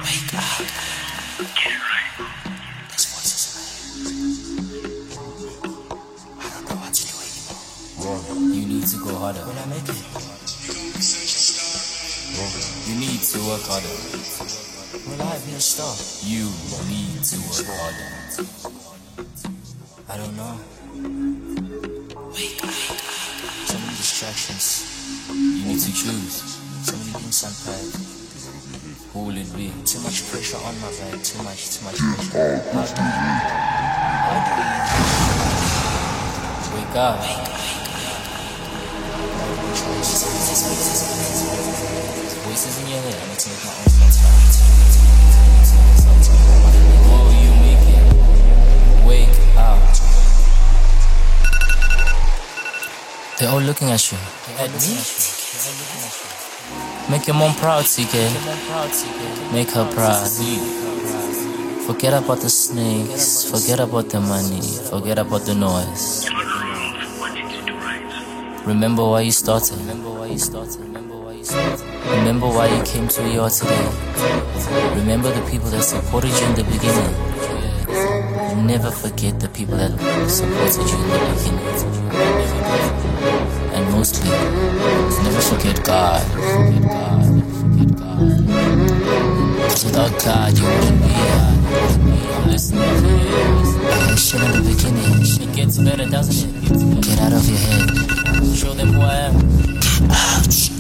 Wake up. Get it right. This voice is I don't know what to do anymore. You need to go harder. When I make it, you need to work harder. Will I be a star? You need to work harder. I don't know. Wake up. So many distractions. You need to choose. So many things unpacked. Who will it be? Too much pressure on my back. Too much pressure. How do we wake up? Voices in your head. I need to make my own thoughts. Oh, you make it. Wake up. They're all looking at you. At me? Make your mom proud, CK. Make her proud. Forget about the snakes. Forget about the money. Forget about the noise. Remember why you started. Remember why you came to where you are today. Remember the people that supported you in the beginning. Never forget the people that supported you in the beginning. And mostly, never forget God. Because without God, you wouldn't be here. Listen, that shit in the beginning. It gets better, doesn't it? Get out of your head. Show them who I am. Ouch.